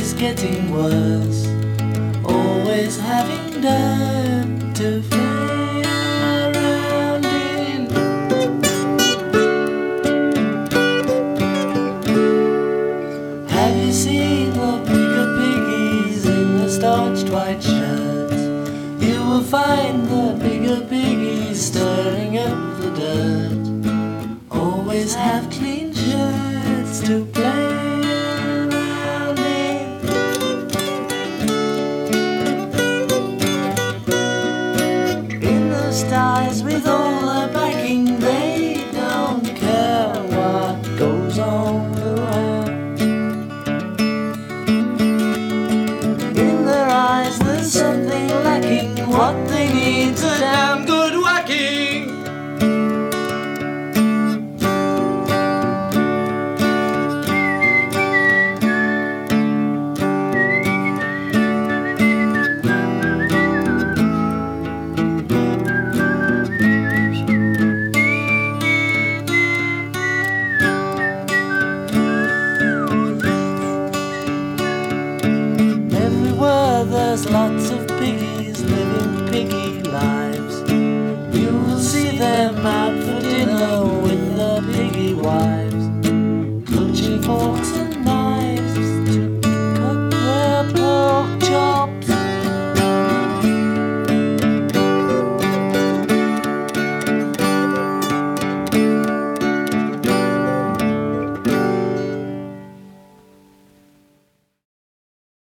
always getting worse, always having dirt to play around in. Have you seen the bigger piggies in the starched white shirts? You will find the bigger piggies stirring up the dirt, always have clean shirts to play around in. In the skies with all the backing, they don't care what goes on around. In their eyes there's something lacking, what they need's a damn good whacking. There's lots of piggies living piggy lives. You will see them out for dinner with their piggy wives, clutching for